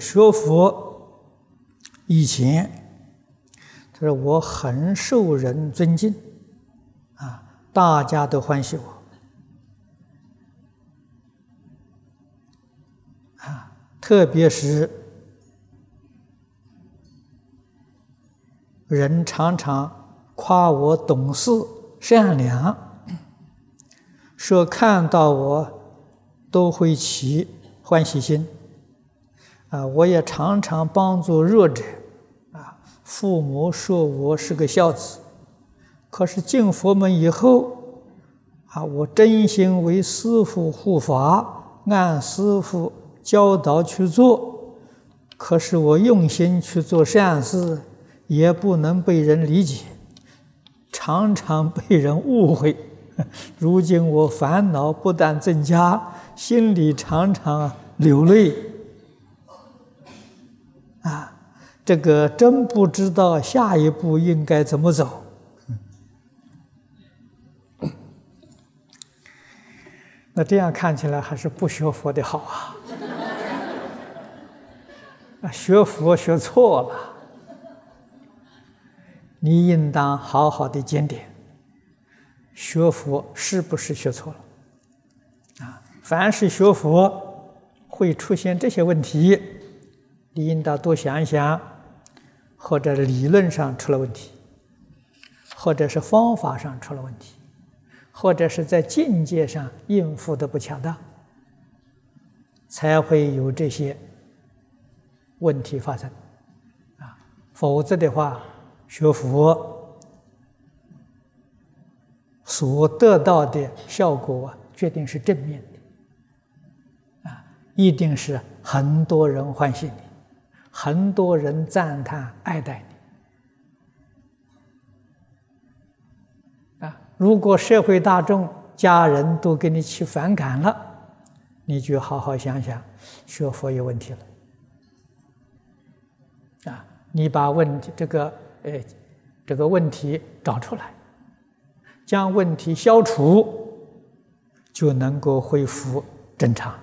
学佛以前，他说我很受人尊敬，大家都欢喜我，特别是人常常夸我懂事、善良，说看到我都会起欢喜心。我也常常帮助弱者，父母说我是个孝子，可是进佛门以后，我真心为师父护法，按师父教导去做，可是我用心去做善事，也不能被人理解，常常被人误会。如今我烦恼不但增加，心里常常流泪。这个真不知道下一步应该怎么走。那这样看起来还是不学佛的好学佛学错了，你应当好好的检点，学佛是不是学错了？凡是学佛会出现这些问题，你应当多想一想，或者理论上出了问题，或者是方法上出了问题，或者是在境界上应付的不恰当，才会有这些问题发生否则的话，学佛所得到的效果决定是正面的一定是很多人欢喜你，很多人赞叹爱戴你如果社会大众家人都给你起反感了，你就好好想想，学佛有问题了你把问题这个问题找出来，将问题消除，就能够恢复正常。